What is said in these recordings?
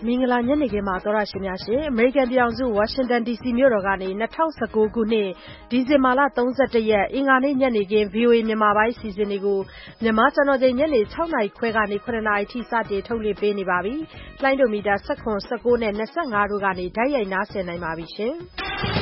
မင်္ဂလာညနေခင်းပါသောရရှင်များရှင်အမေရိကန်ပြည်ထောင်စုဝါရှင်တန် DC မြို့တော်ကနေ2019ခုနှစ်ဒီဇင်ဘာလ31ရက်အင်္ဂါနေ့ညနေခင်း VOA မြန်မာပိုင်းစီစဉ်တွေကိုမြန်မာစံတော်ချိန်ညနေ6နာရီခွဲကနေ9နာရီထိစတင်ထုတ်လွှင့်ပေးနေပါပြီ။လိုင်းဒိုမီတာ17 19နဲ့25တို့ကနေဓာတ်ရိုက်နားဆင်နိုင်ပါပြီရှင်။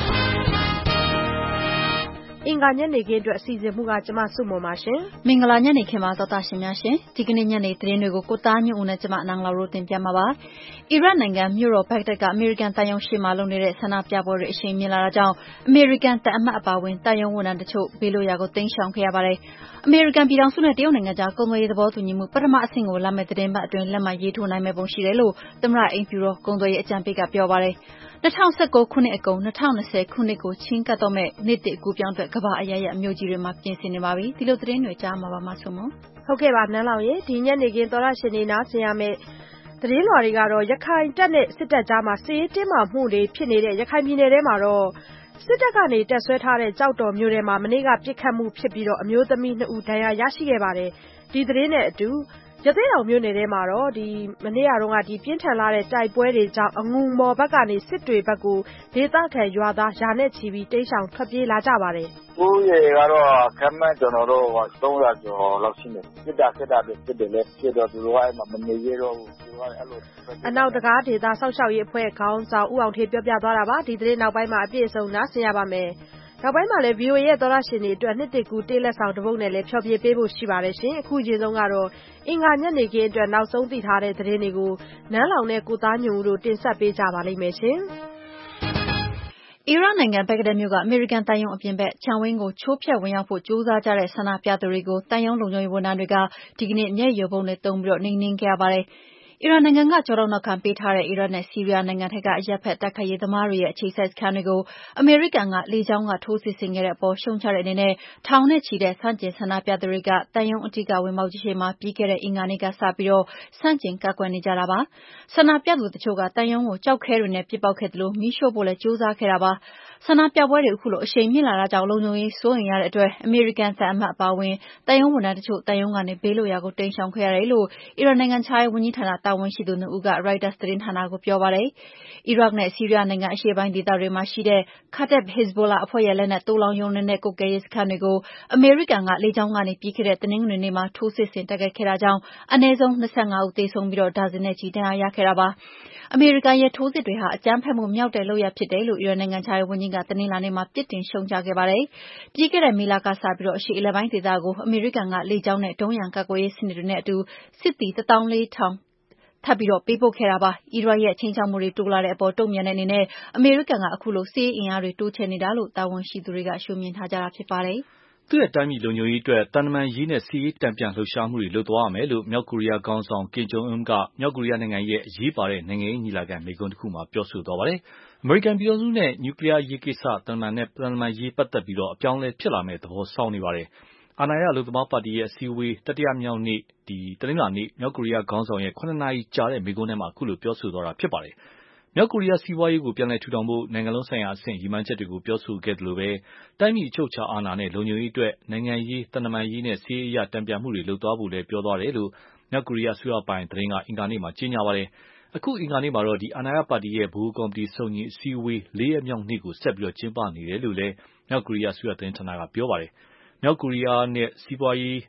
အင်္ဂါညနေခင်းအတွက်အစီအစဉ်မှုကကျမစုမွန်ပါရှင်မင်္ဂလာညနေခင်းပါသောတာရှင်များရှင်ဒီကနေ့ညနေသတင်းတွေကိုကိုသားညွန့်ဦးနဲ့ကျမနန်းလာတို့တင်ပြမှာပါအီရတ်နိုင်ငံမြို့တော်ဘဂ္ဂဒက်ကအမေရိကန်တန်ယုံရှိမှလုပ်နေတဲ့ဆန္ဒပြပွဲတွေအရှိန်မြင့်လာတာကြောင့်အမေရိကန်တပ်အမတ်အပါအဝင်တန်ယုံဝန်ထမ်းတချို့ဘေးလွတ်ရာကိုတိမ်းရှောင်ခဲ့ရပါတယ်အမေရိကန်ပြည်ထောင်စုနဲ့တရုတ်နိုင်ငံကြားကုန်သွယ်ရေးသဘောတူညီမှုပထမအဆင့်ကိုလာမယ့်သတင်းပတ်အတွင်းလက်မှတ်ရေးထိုးနိုင်မယ့်ပုံရှိတယ်လို့သမ္မတအိမ်ဖြူတော်ကုန်သွယ်ရေးအကြံပေးကပြောပါတယ်2019ခုနှစ်အကုန်2020ခုနှစ်ကိုချင်းကပ်တော့မဲ့နေ့တစ်အကူပြောင်းအတွက်ကမ္ဘာအရရအမျိုးကြီးတွေမှာပြင်ဆင်နေပါပြီဒီလိုသတင်းတွေကြားမှာပါမဆုမဟုတ်ကဲ့ပါနန်းလောင်ရေဒီညနေခင်းသောရရှင်နေနားဆင်ရမယ့်သတင်းလွှာတွေကတော့ရခိုင်တပ်နဲ့စစ်တပ်ကြားမှာစစ်ရေးတင်းမာမှုတွေဖြစ်နေတဲ့ရခိုင်ပြည်နယ်ထဲမှာတော့စစ်တပ်ကနေတပ်ဆွဲထားတဲ့ကြောက်တော်မျိုးထဲမှာမနေ့ကပြစ်ခတ်မှုဖြစ်ပြီးတော့အမျိုးသမီး2ဦးဒဏ်ရာရရှိခဲ့ပါတယ်ဒီသတင်းနဲ့အတူရသေ့တောင်မြို့နယ်ထဲမှာတော့မနေ့ကတော့ပြင်းထန်လာတဲ့တိုက်ပွဲတွေကြောင့်အငူမော်ဘက်ကနေစစ်တွေဘက်ကိုဒေသခံရွာသားရာနဲ့ချီပြီးတိမ်းရှောင်ထွက်ပြေးလာကြပါတယ်။ကိုယ်ရေကတော့ခမ်းမကျွန်တော်တို့300ကျော်လောက်ရှိနေစစ်တာစစ်တယ်လေဖြစ်တော့သူတို့ကအဲ့မှာမနေရတော့ဘူးသူကအဲ့လိုအနောက်တကားဒေသဆောက်ရှောက်ရေးအဖွဲ့ခေါင်းဆောင်ဦးအောင်ထေးပြောပြသွားတာပါဒီသတင်းနောက်ပိုင်းမှာအပြည့်အစုံနားဆင်ရပါမယ်နောက်ပိုင်းမှာလည်း VOA ရဲ့သောရရှင်တွေအတွက်နှစ်တကူတေးလက်ဆောင်တစ်ပုဒ်နဲ့လည်းဖျော်ဖြေပေးဖို့ရှိပါတယ်ရှင်အခုချိန်ဆုံးကတော့အင်္ဂါညနေခင်းအတွက်နောက်ဆုံးသိထားတဲ့သတင်းတွေကိုနန်းလောင်နဲ့ကိုသားညွန့်ဦးတို့တင်ဆက်ပေးကြပါလိမ့်မယ်ရှင်အီရတ်နိုင်ငံဘဂ္ဂဒက်မြို့ကအမေရိကန်တန်ယုံအပြင်ဘက်ခြံဝင်းကိုချိုးဖျက်ဝင်ရောက်ဖို့ကြိုးစားကြတဲ့ဆန္ဒပြသူတွေကိုတန်ယုံလုံခြုံရေးဝန်ထမ်းတွေကဒီကနေ့မျက်ရည်ပုံနဲ့တုံးပြီးနှိမ်နင်းခဲ့ရပါတယ်အီရန်နိုင်ငံကကြောက်နောက်ခံပေးထားတဲ့အီရတ်နဲ့ဆီးရီးယားနိုင်ငံထက်ကအရက်ဖက်တိုက်ခိုက်ရေးသမားတွေရဲ့အခြေစိုက်စခန်းတွေကိုအမေရိကန်ကလေကြောင်းကထိုးစစ်ဆင်ခဲ့တဲ့အပေါ်ရှုံချတဲ့အနေနဲ့ထောင်နဲ့ချီတဲ့ဆန့်ကျင်ဆန္ဒပြသူတွေကတန်ယုံအထက်ကဝင်ပေါက်ကြီးမှာပြီးခဲ့တဲ့အင်္ဂါနေ့ကစပြီးဆန့်ကျင်ကန့်ကွက်နေကြတာပါဆန္ဒပြသူတချို့ကတန်ယုံကိုကြောက်ခဲတွေနဲ့ပစ်ပေါက်ခဲ့တယ်လို့မီးရှို့ဖို့လည်းကြိုးစားခဲ့တာပါဆန္ဒပြပွဲတွေအခုလိုအရှိန်မြင့်လာတာကြောင့်လုံခြုံရေးစိုးရိမ်ရတဲ့အတွက်အမေရိကန်တပ်အမတ်အပါအဝင်တန်ယုံဝန်ထမ်းတချို့တန်ယုံကနေဘေးလွတ်ရာကိုတိမ်းရှောင်ခဲ့ရတယ်လို့အီရန်နိုင်ငံခြားရေးဝန်ကြီးဌာနတာဝန်ရှိသူ2ဦးက Reuters သတင်းဌာနကိုပြောပါတယ်။အီရတ်နဲ့ဆီးရီးယားနိုင်ငံအရှေ့ပိုင်းဒေသတွေမှာရှိတဲ့ Kataib Hezbollah အဖွဲ့ရဲ့လက်နက်သိုလှောင်ရုံတွေနဲ့ကွပ်ကဲရေးစခန်းတွေကိုအမေရိကန်ကလေကြောင်းကနေပြီးခဲ့တဲ့တနင်္ဂနွေနေ့မှာထိုးစစ်ဆင်တိုက်ခိုက်ခဲ့တာကြောင့်အနည်းဆုံး25ဦးသေဆုံးပြီးဒါဇင်နဲ့ချီဒဏ်ရာရခဲ့တာပါ။အမေရိကန်ရဲ့ထိုးစစ်တွေဟာအကြမ်းဖက်မှုမြောက်တဲ့လုပ်ရပ်ဖြစ်တယ်လို့အီရန်နိုင်ငံခြားရေးဝန်ကြီးကတနင်္လာနေ့မှာပြစ်တင်ရှုံချခဲ့ပါတယ်။ပြီးခဲ့တဲ့မေလကစပြီးအရှေ့အလယ်ပိုင်းဒေသကိုအမေရိကန်ကလေကြောင်းနဲ့ဒုံးရန်ကာကွယ်ရေးစနစ်တွေနဲ့အတူစစ်သည်14000ထပ်ပြီးပေးပို့ခဲ့တာပါ။အီရတ်ရဲ့ချိန်ချောက်မှုတွေတိုးလာတဲ့အပေါ်တုံ့ပြန်တဲ့အနေနဲ့အမေရိကန်ကအခုလိုစစ်ရေးအင်အားတွေတိုးချဲ့နေတာလို့တာဝန်ရှိသူတွေကရှုမြင်ထားကြတာဖြစ်ပါတယ်။သူ့ရဲ့တိုင်းပြည်လုံခြုံရေးအတွက်တန်တမာရေးနဲ့စစ်ရေးတံပြန်လှုပ်ရှားမှုတွေလုပ်သွားရမယ်လို့မြောက်ကိုရီးယားခေါင်းဆောင်ကင်ဂျုံအွန်းကမြောက်ကိုရီးယားနိုင်ငံရဲ့အရေးပါတဲ့နိုင်ငံရေးညီလာခံမိန့်ခွန်းတစ်ခုမှာပြောဆိုသွားပါတယ်။အမေရိကန်ပြည်ထောင်စုနဲ့နျူကလီးယားရေးကိစ္စတန်တမာရေးပတ်သက်ပြီးအပြောင်းအလဲဖြစ်လာမယ့်သဘောဆောင်နေပါတယ်။အာဏာရအလုပ်သမားပါတီရဲ့အစည်းအဝေးတတိယမြောက်နေ့တနင်္လာနေ့မြောက်ကိုရီးယားခေါင်းဆောင်ရဲ့9နာရီကြာတဲ့မိန့်ခွန်းထဲမှာအခုလိုပြောဆိုသွားတာဖြစ်ပါတယ်။မြောက်ကိုရီးယားစီးပွားရေးကိုပြန်လည်ထူထောင်ဖို့နိုင်ငံလုံးဆိုင်ရာအဆင့်ရည်မှန်းချက်တွေကိုပြောဆိုခဲ့သလိုတိုင်းပြည်အချုပ်အခြာအာဏာနဲ့လုံခြုံရေးအတွက်နိုင်ငံရေးတန်တမာရေးနဲ့စစ်ရေးအရတံပြန်မှုတွေလုပ်သွားဖို့လည်းပြောသွားတယ်လို့မြောက်ကိုရီးယားအစိုးရပိုင်သတင်းကအင်္ဂါနေ့မှာကြေညာပါတယ်။အခုအင်္ဂါနေ့မှာတော့အာဏာရပါတီရဲ့ဗဟိုကော်မတီစုံညီအစည်းအဝေး4ရက်မြောက်နေ့ကိုဆက်ပြီးကျင်းပနေတယ်လို့လည်းမြောက်ကိုရီးယားအစိုးရသတင်းဌာနကပြောပါတယ်။မြောက်ကိုရီးယားနိုင်ငံရဲ့စီးပွားရေး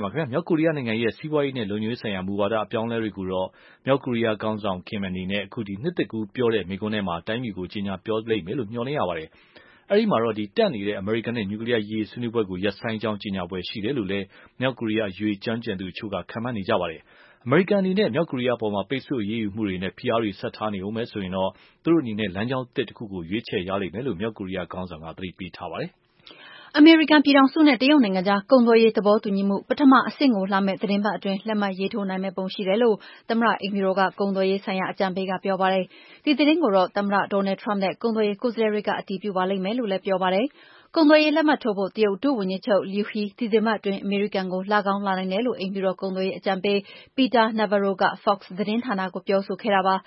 နဲ့လုံခြုံရေးဆိုင်ရာမူဝါဒအပြောင်းအလဲတွေကိုတော့မြောက်ကိုရီးယားခေါင်းဆောင်ကင်အနေနဲ့အခုနှစ်သစ်ကူးပြောတဲ့မိန့်ခွန်းထဲမှာတိုင်းပြည်ကိုကြေညာပြောလိမ့်မယ်လို့မျှော်လင့်ရပါတယ်။အဲဒီမှာတော့တန့်နေတဲ့အမေရိကန်နဲ့နျူကလီးယားရေးဆွေးနွေးပွဲကိုရပ်ဆိုင်းကြောင်းကြေညာပွဲရှိတယ်လို့လည်းမြောက်ကိုရီးယားအရေးကျွမ်းကျင်သူအချို့ကခန့်မှန်းနေကြပါတယ်။အမေရိကန်အနေနဲ့မြောက်ကိုရီးယားအပေါ်ပိတ်ဆို့အရေးယူမှုတွေနဲ့ဖိအားတွေဆက်ထားနေဦးမယ်ဆိုရင်တော့သူတို့အနေနဲ့လမ်းကြောင်းသစ်တစ်ခုကိုရွေးချယ်ရလိမ့်မယ်လို့မြောက်ကိုရီးယားခေါင်းဆောင်ကသတိပေးထားပါတယ်။အမေရိကန်ပြည်ထောင်စုနဲ့တရုတ်နိုင်ငံကြားကုန်သွယ်ရေးသဘောတူညီမှုပထမအဆင့်ကိုလာမယ့်သတင်းပတ်အတွင်းလက်မှတ်ရေးထိုးနိုင်မယ့်ပုံရှိတယ်လို့သမ္မတအိမ်ဖြူတော်ကကုန်သွယ်ရေးဆိုင်ရာအကြံပေးကပြောပါတယ်။ဒီသတင်းကိုတော့သမ္မတ Donald Trump နဲ့ကုန်သွယ်ရေးကိုယ်စားလှယ်တွေကအတည်ပြုပါလိမ့်မယ်လို့လည်းပြောပါတယ်။ကုန်သွယ်ရေးလက်မှတ်ထိုးဖို့တရုတ်ဒုဝန်ကြီးချုပ် Liu He ဒီဇင်ဘာအတွင်းအမေရိကန်ကိုလာကောင်းလာနိုင်တယ်လို့အိမ်ဖြူတော်ကုန်သွယ်ရေးအကြံပေး Peter Navarro က Fox သတင်းဌာနကိုပြောဆိုခဲ့တာပါ။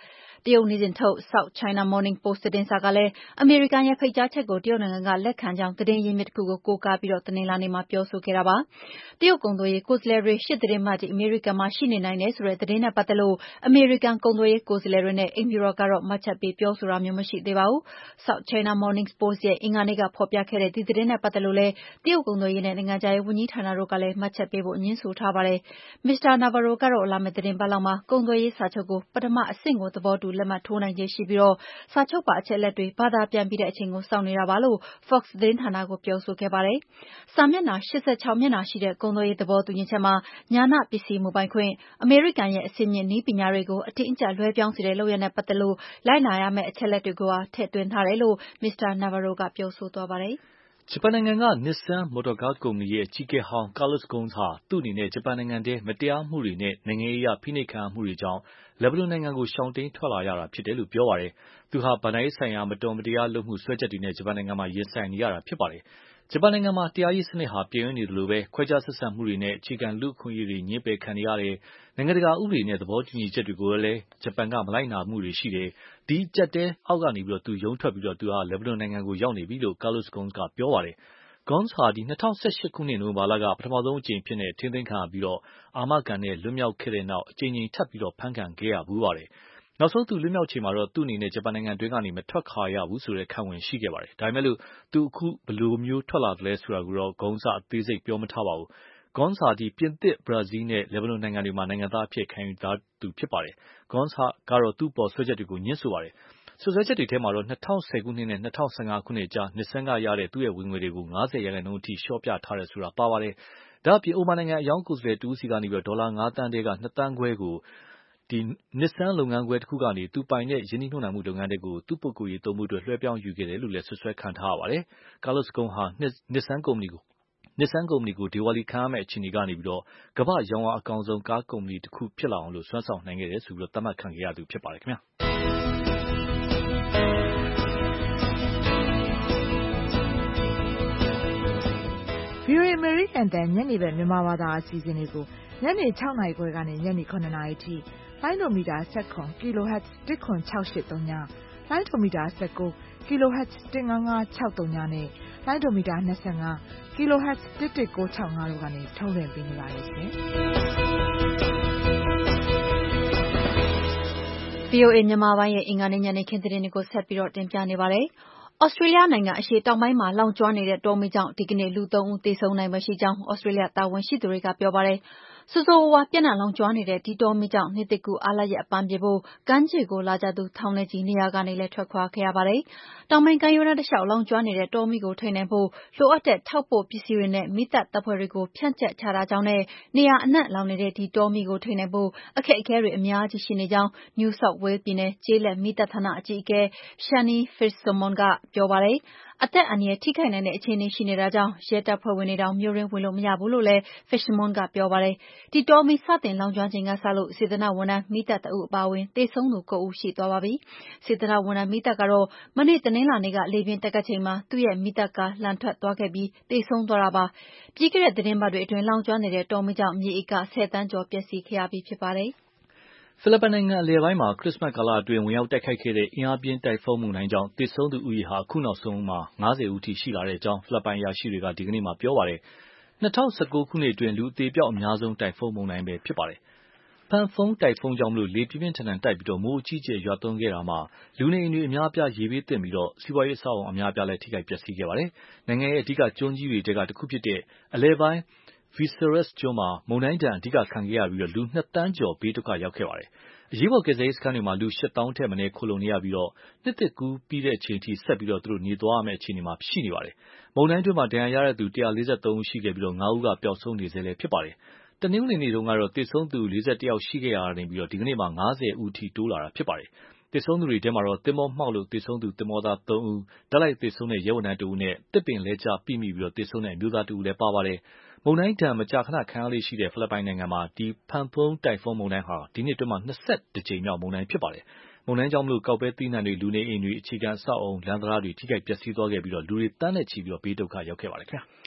တရုတ်နေ့စဉ်ထုတ် South China Morning Post သတင်းစာကလည်းအမေရိကန်ရဲ့ဖိတ်ကြားချက်ကိုတရုတ်နိုင်ငံကလက်ခံကြောင်းသတင်းရင်းမြစ်တစ်ခုကိုကိုးကားပြီးတနင်္လာနေ့မှာပြောဆိုခဲ့တာပါ။တရုတ်ကုန်သွယ်ရေးကိုယ်စားလှယ်တွေရှေ့သီတင်းပတ်ထိအမေရိကန်မှာရှိနေနိုင်တယ်ဆိုတဲ့သတင်းနဲ့ပတ်သက်လို့အမေရိကန်ကုန်သွယ်ရေးကိုယ်စားလှယ်တွေနဲ့အိမ်ဖြူတော်ကတော့မှတ်ချက်ပေးပြောဆိုတာမျိုးမရှိသေးပါဘူး။ South China Morning Post ရဲ့အင်္ဂါနေ့ကဖော်ပြခဲ့တဲ့ဒီသတင်းနဲ့ပတ်သက်လို့လည်းတရုတ်ကုန်သွယ်ရေးနဲ့နိုင်ငံခြားရေးဝန်ကြီးဌာနတို့ကလည်းမှတ်ချက်ပေးဖို့ငြင်းဆိုထားပါတယ်။ Mr. Navarro ကတော့လာမယ့်သတင်းပတ်လောက်မှာကုန်သွယ်ရေးစာချုပ်ကိုပထမအဆင့်ကိုသဘောတူလက်မှတ်ထိုးနိုင်ခြေရှိပြီးစာချုပ်ပါအချက်အလက်တွေဘာသာပြန်ပြီးတဲ့အချိန်ကိုစောင့်နေတာပါလို့ Fox သတင်းဌာနကိုပြောဆိုခဲ့ပါတယ်။စာမျက်နှာ86မျက်နှာရှိတဲ့ကုန်သွယ်ရေးသဘောတူညီချက်မှာဉာဏပစ္စည်းမူပိုင်ခွင့်အမေရိကန်ရဲ့အဆင့်မြင့်နည်းပညာတွေကိုအတင်းအကျပ်လွှဲပြောင်းစေတဲ့လုပ်ရပ်နဲ့ပတ်သက်လို့လိုက်နာရမယ့်အချက်အလက်တွေကိုပါထည့်သွင်းထားတယ်လို့ Mr. Navarro ကပြောဆိုသွားပါတယ်။ဂျပန်နိုင်ငံက Nissan မော်တော်ကားကုမ္ပဏီရဲ့အကြီးအကဲဟောင်း Carlos Ghosn ဟာသူ့အနေနဲ့ဂျပန်နိုင်ငံထဲမတရားမှုတွေနဲ့နိုင်ငံရေးအရဖိနှိပ်ခံရမှုတွေကြောင့်လက်ဘနွန်နိုင်ငံကိုရှောင်တိမ်းထွက်လာရတာဖြစ်တယ်လို့ပြောပါတယ်။သူဟာဘဏ္ဍာရေးဆိုင်ရာမတော်မတရားလုပ်မှုစွဲချက်တွေနဲ့ဂျပန်နိုင်ငံမှာရင်ဆိုင်နေရတာဖြစ်ပါတယ်။ဂျပန်နိုင်ငံမှာတရားရေးစနစ်ဟာပြည့်ဝနေသလိုခွဲခြားဆက်ဆံမှုတွေနဲ့အခြေခံလူ့အခွင့်အရေးတွေငြင်းပယ်ခံနေရတယ်။နိုင်ငံတကာဥပဒေနဲ့သဘောတူညီချက်တွေကိုလည်းဂျပန်ကမလိုက်နာမှုတွေရှိတယ်။ဒီအကျပ်တဲအောက်ကနေသူရုန်းထွက်ပြီးသူဟာလက်ဘနွန်နိုင်ငံကိုရောက်နေပြီလို့ Carlos Ghosn ကပြောပါတယ်။ Ghosn ဟာ2018ခုနှစ်နိုဝင်ဘာလကပထမဆုံးအကြိမ်အဖြစ်ထိန်းသိမ်းခံရပြီးအာမခံနဲ့လွတ်မြောက်ခဲ့တဲ့နောက်အကြိမ်ကြိမ်ထပ်ပြီးဖမ်းခံခဲ့ရဖူးပါတယ်။နောက်ဆုံးလွတ်မြောက်ချိန်မှာသူ့အနေနဲ့ဂျပန်နိုင်ငံတွင်းကနေမထွက်ခွာရဘူးဆိုတဲ့ခံဝန်ရှိခဲ့ပါတယ်။ဒါပေမဲ့သူအခုဘယ်လိုထွက်လာသလဲဆိုတာကိုတော့ Ghosn အသေးစိတ်ပြောမထားပါဘူး။ Ghosn ဟာပြင်သစ်၊ဘရာဇီးနဲ့လက်ဘနွန်နိုင်ငံတွေမှာနိုင်ငံသားအဖြစ်ခံယူထားသူဖြစ်ပါတယ်။ Ghosn ကတော့သူ့အပေါ်စွဲချက်တွေကိုငြင်းဆိုပါတယ်။စွပ်စွဲချက်တွေထဲမှာ2010ခုနှစ်နဲ့2015ခုနှစ်ကြား Nissan ကရတဲ့သူ့ဝင်ငွေတွေကို50%အထိလျှော့ပြထားတယ်ဆိုတာပါပါတယ်။ဒါ့အပြင်အိုမန်နိုင်ငံအရောင်းကိုယ်စားလှယ်တဦးဆီကနေဒေါ်လာ5 သန်းထဲက2 သန်းခွဲကို Nissan လုပ်ငန်းခွဲတခုကနေသူပိုင်တဲ့ရင်းနှီးမြှုပ်နှံမှုလုပ်ငန်းထဲကိုသူ့ပုဂ္ဂိုလ်ရေးသုံးဖို့လွှဲပြောင်းယူခဲ့တယ်လို့လည်းစွပ်စွဲခံထားရပါတယ်။ Carlos Ghosn ဟာ Nissan ကုမ္ပဏီကိုဒေဝါလီခံရမယ့်အခြေအနေကနေကမ္ဘာ့ရောင်းအားအကောင်းဆုံးကားကုမ္ပဏီတခုဖြစ်လာအောင်စွမ်းဆောင်နိုင်ခဲ့တယ်လို့သတ်မှတ်ခံခဲ့ရသူဖြစ်ပါတယ်ခင်ဗျာ။ VOA အမေရိကန်တန်ညနေဘက်မြန်မာဘာသာအစီအစဉ်တွေကိုညနေ6နာရီခွဲကနေညနေ9နာရီထိလိုင်းဒိုမီတာ17 kHz 10683ညလိုင်းဒိုမီတာ19 kHz 15563နဲ့လိုင်းဒိုမီတာ25 kHz 11965တို့ကနေထုတ်လွှင့်ပေးနေပါတယ်ရှင်။ VOA မြန်မာပိုင်းရဲ့အင်္ဂါနေ့ညနေခင်းသတင်းတွေကိုဆက်ပြီးတင်ပြနေပါတယ်။ဩစတြေးလျနိုင်ငံအရှေ့တောင်ပိုင်းမှာလောင်ကျွမ်းနေတဲ့တောမီးကြောင့်ဒီကနေ့လူ3ဦးသေဆုံးနိုင်ဖွယ်ရှိကြောင်းဩစတြေးလျတာဝန်ရှိသူတွေကပြောပါတယ်။ဆိုးဆိုးဝါးဝါးပြန့်နှံ့လောင်ကျွမ်းနေတဲ့ဒီတောမီးကြောင့်နှစ်သစ်ကူးအားလပ်ရက်အပန်းဖြေဖို့ကမ်းခြေကိုလာကြသူထောင်နဲ့ချီနေရာကနေလည်းထွက်ခွာခဲ့ရပါတယ်။တောင်ပိုင်းကမ်းရိုးတန်းတလျှောက်လောင်ကျွမ်းနေတဲ့တောမီးကိုထိန်းနိုင်ဖို့လိုအပ်တဲ့ထောက်ပို့ပစ္စည်းတွေနဲ့မီးသတ်တပ်ဖွဲ့တွေကိုဖြန့်ကျက်ချထားကြောင်းနဲ့နေရာအနှံ့လောင်နေတဲ့ဒီတောမီးကိုထိန်းနိုင်ဖို့အခက်အခဲတွေအများကြီးရှိနေကြောင်း New South Wales ပြည်နယ်ကျေးလက်မီးသတ်ဌာနအကြီးအကဲ Shani Fitzsimmons ကပြောပါတယ်။အသက်အန္တရာယ်ထိခိုက်နိုင်တဲ့အခြေအနေရှိနေတာကြောင့်ရဲတပ်ဖွဲ့ဝင်တွေတောင်မြို့တွင်းဝင်လို့မရဘူးလို့လည်း Fitzsimmons ကပြောပါတယ်။ဒီတောမီးစတင်လောင်ကျွမ်းချိန်ကစလို့စေတနာ့ဝန်ထမ်းမီးသတ်တဦးအပါအဝင်သေဆုံးသူ9ဦးရှိသွားပါပြီ။စေတနာ့ဝန်ထမ်းမီးသတ်ကတော့မနေ့တနင်္လာနေ့ကလေပြင်းတိုက်ခတ်ချိန်မှာသူ့ရဲ့မီးသတ်ကားလန်ထွက်သွားခဲ့ပြီးသေဆုံးသွားတာပါ။ပြီးခဲ့တဲ့သီတင်းပတ်တွေအတွင်းလောင်ကျွမ်းနေတဲ့တောမီးကြောင့်မြေဧက10 သန်းကျော်ပျက်စီးခဲ့ရပြီးဖြစ်ပါတယ်။ဖိလစ်ပိုင်နိုင်ငံအလယ်ပိုင်းမှာခရစ်စမတ်ကာလအတွင်းဝင်ရောက်တိုက်ခတ်ခဲ့တဲ့အင်အားပြင်းတိုင်ဖုန်းမုန်တိုင်းကြောင့်သေဆုံးသူဦးရေဟာအခုနောက်ဆုံး50ဦးထိရှိလာကြောင်းဖိလစ်ပိုင်အရာရှိတွေကဒီကနေ့ပြောပါတယ်။2019ခုနှစ်အတွင်းလူအသေအပျောက်အများဆုံးတိုင်ဖုန်းမုန်တိုင်းပဲဖြစ်ပါတယ်။ Phanphong တိုင်ဖုန်းကြောင့်လေပြင်းပြင်းထန်ထန်တိုက်ပြီးမိုးအကြီးအကျယ်ရွာသွန်းခဲ့တာမှာလူနေအိမ်တွေအများအပြားရေဘေးသင့်ပြီးစီးပွားရေးအဆောက်အအုံအများအပြားလည်းထိခိုက်ပျက်စီးခဲ့ပါတယ်။နိုင်ငံရဲ့အဓိကကျွန်းကြီးတွေထဲကတခုဖြစ်တဲ့အလယ်ပိုင်းVisayas ကျွန်းမှာမုန်တိုင်းဒဏ်အဓိကခံခဲ့ရပြီးလူ2 သန်းကျော်ဘေးဒုက္ခရောက်ခဲ့ပါတယ်။အရေးပေါ်ကယ်ဆယ်ရေးစခန်းတွေမှာလူ8 သောင်းထက်မနည်းခိုလှုံနေရပြီးနှစ်သစ်ကူးပြီးချိန်ထိဆက်ပြီးနေသွားရမယ့်အခြေအနေမှာရှိနေပါတယ်။မုန်တိုင်းအတွင်းဒဏ်ရာရသူ143ဦးရှိခဲ့ပြီး5ဦးကပျောက်ဆုံးနေဆဲလည်းဖြစ်ပါတယ်။တနင်္ဂနွေနေ့တုန်းကတော့သေဆုံးသူ41ယောက်ရှိခဲ့ရာကနေဒီကနေ့မှာ50ဦးထိတိုးလာတာဖြစ်ပါတယ်။သေဆုံးသူတွေထဲမှာသင်္ဘောမှောက်လို့သေဆုံးသူသင်္ဘောသား3ဦးဓာတ်လိုက်သေဆုံးတဲ့ရဲဝန်ထမ်း1ဦးနဲ့သစ်ပင်လဲကျပိမိပြီးသေဆုံးတဲ့အမျိုးသား1ဦးလည်းပါပါတယ်။မုန်တိုင်းဒဏ်မကြာခဏခံရလေ့ရှိတဲ့ဖိလစ်ပိုင်နိုင်ငံမှာPhanphong တိုင်ဖုန်းမုန်တိုင်းဟာဒီနှစ်အတွင်း22ကြိမ်မြောက်မုန်တိုင်းဖြစ်ပါတယ်။မုန်တိုင်းကြောင့်ကောက်ပဲသီးနှံတွေလူနေအိမ်တွေအခြေခံအဆောက်အအုံလမ်းတံတားတွေထိခိုက်ပျက်စီးသွားခဲ့ပြီးလူတွေသန်းနဲ့ချီဘေးဒုက္ခရောက်ခဲ့ပါတယ်ခင်ဗျာ။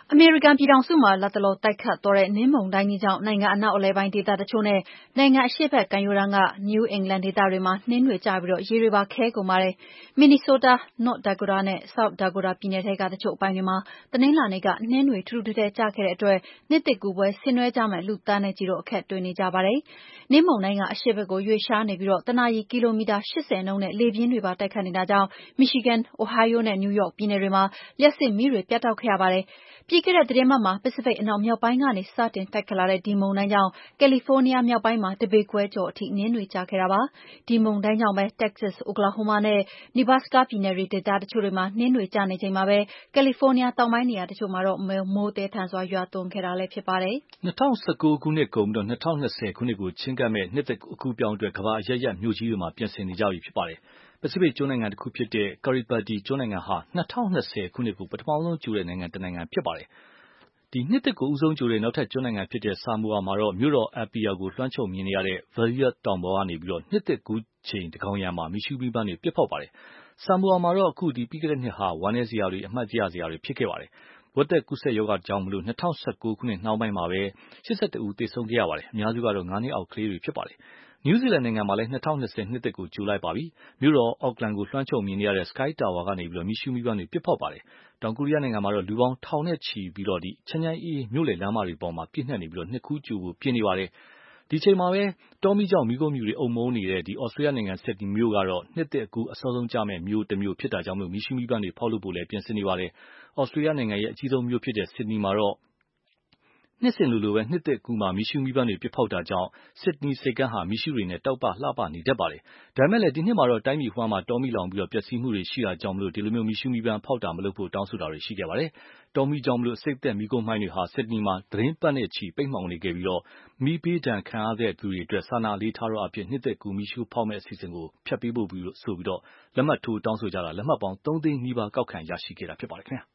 အမေရိကန်ပြည်ထောင်စုမှာလတ်တလောတိုက်ခတ်သွားတဲ့နှင်းမုန်တိုင်းကြီးကြောင့်နိုင်ငံအနောက်အလယ်ပိုင်းဒေသတချို့နဲ့နိုင်ငံအရှေ့ဘက်ကမ်းရိုးတန်းက New England ဒေသတွေမှာနှင်းတွေကျပြီးရေတွေပါခဲကုန်ပါတယ်။ Minnesota, North Dakota နဲ့ South Dakota ပြည်နယ်ထဲကတချို့အပိုင်းတွေမှာတနင်္လာနေ့ကနှင်းတွေထူထူထဲကျခဲ့တဲ့အတွက်နှစ်သစ်ကူးပွဲဆင်နွှဲကြမယ့်လူသန်းနဲ့ချီတို့အခက်တွေ့နေကြပါတယ်။နှင်းမုန်တိုင်းကအရှေ့ဘက်ကိုရွေ့လျားနေပြီးတနာရီကီလိုမီတာ 80 နှုန်းနဲ့လေပြင်းတွေပါတိုက်ခတ်နေတာကြောင့် Michigan, Ohio နဲ့ New York ပြည်နယ်တွေမှာလျှပ်စစ်မီးတွေပြတ်တောက်ခဲ့ရပါတယ်။ပြီးခဲ့တဲ့သီတင်းပတ်မှာပစိဖိတ်အနောက်မြောက်ပိုင်းကနေစတင်တိုက်ခတ်လာတဲ့ဒီမုန်တိုင်းကြောင့်ကယ်လီဖိုးနီးယားမြောက်ပိုင်းမှာတပေခွဲကျော်အထိနှင်းတွေကျခဲ့တာပါ။ဒီမုန်တိုင်းကြောင့်ပဲ Texas, Oklahoma နဲ့ Nebraska ပြည်နယ်ဒေသတချို့တွေမှာနှင်းတွေကျနေချိန်မှာပဲကယ်လီဖိုးနီးယားတောင်ပိုင်းနေရာတချို့မှာတော့မိုးသည်းထန်စွာရွာသွန်းခဲ့တာလည်းဖြစ်ပါတယ်။2019 ခုနှစ်ကုန်ပြီး2020 ခုနှစ်ကိုချဉ်းကပ်မဲ့နှစ်သစ်ကူးပြောင်းအတွက်ကမ္ဘာအရပ်ရပ်မြို့ကြီးတွေမှာပြင်ဆင်နေကြပြီဖြစ်ပါတယ်။ပစိဖိတ်ကျွန်းနိုင်ငံတစ်ခုဖြစ်တဲ့ Kiribati ကျွန်းနိုင်ငံဟာ2020 ခုနှစ်ကိုပထမဆုံးကြိုတဲ့နိုင်ငံတစ်နိုင်ငံဖြစ်ပါတယ်။ဒီနှစ်သစ်ကိုဦးဆုံးကြိုတဲ့နောက်ထပ်ကျွန်းနိုင်ငံဖြစ်တဲ့ Samoa မှာတော့မြို့တော် Apia ကိုလွှမ်းခြုံမြင်နေရတဲ့ Vaea တောင်ပေါ်ကနေနှစ်သစ်ကူးချိန်တကောင်ယံမှာမီးရှူးမီးပန်းတွေပစ်ဖောက်ပါတယ်။ Samoa မှာတော့ပြီးခဲ့တဲ့နှစ်ဟာဝမ်းနည်းစရာတွေအမှတ်ရစရာတွေဖြစ်ခဲ့ပါတယ်။ဝက်သက်ကူးစက်ရောဂါကြောင့်2019 ခုနှစ်နှောင်းပိုင်းမှာပဲ81 ဦးသေဆုံးခဲ့ရပါတယ်။အများစုကတော့9 နှစ်အောက်ကလေးတွေဖြစ်ပါတယ်။နယူးဇီလန်နိုင်ငံမှာလည်း2020 နှစ်သစ်ကိုကြိုလိုက်ပါပြီ။မြို့တော် Auckland ကိုလွှမ်းခြုံမြင်နေရတဲ့ Sky Tower ကနေမီးရှူးမီးပန်းတွေပစ်ဖောက်ပါတယ်။တောင်ကိုရီးယားနိုင်ငံမှာတော့လူပေါင်းထောင်နဲ့ချီပြီးချမ်းချမ်းအေးမြို့လယ်လမ်းမတွေပေါ်မှာပြည့်နှက်နေပြီးနှစ်ကူးကြိုဖို့ပြင်နေပါတယ်။ဒီချိန်မှာပဲတောမီးကြောင့်မီးခိုးမြူတွေအုံမုန်းနေတဲ့သြစတြေးလျနိုင်ငံ Sydney မြို့ကတော့နှစ်သစ်အကူးအစောဆုံးကျမယ့်မြို့တစ်မြို့ဖြစ်တာကြောင့်မီးရှူးမီးပန်းတွေဖောက်လုပ်ဖို့လည်းပြင်ဆင်နေပါတယ်။ သြစတြေးလျနိုင်ငံရဲ့အကြီးဆုံးမြို့ဖြစ်တဲ့ Sydney မှာတော့နှစ်စဉ်လိုနှစ်သစ်ကူးမှာမီးရှူးမီးပန်းတွေပစ်ဖောက်တာကြောင့် Sydney ဆိပ်ကမ်းဟာမီးရှူးတွေနဲ့တောက်ပလှပနေတတ်ပါတယ်။ဒါပေမဲ့လည်းဒီနှစ်မှာတော့တိုင်းပြည်အဝှမ်းတောမီးလောင်ပြီးပျက်စီးမှုတွေရှိတာကြောင့်ဒီလိုမီးရှူးမီးပန်းဖောက်တာမလုပ်ဖို့တောင်းဆိုတာတွေရှိခဲ့ပါတယ်။တောမီးကြောင့်အဆိပ်သက်မီးခိုးမှိုင်းတွေဟာ Sydney မှာသီတင်းပတ်နဲ့ချီပိတ်မှောင်နေခဲ့ပြီးမီးဘေးဒဏ်ခံရသူတွေအတွက်စာနာအလေးထားသောအားဖြင့်နှစ်သစ်ကူးမီးရှူးဖောက်မယ့်အစီအစဉ်ကိုဖျက်ပေးဖို့ဆိုပြီးလက်မှတ်ထိုးတောင်းဆိုကြတာလက်မှတ်ပေါင်း3 သိန်းနီးပါးကောက်ခံရရှိခဲ့တာဖြစ်ပါတယ်ခင်ဗျာ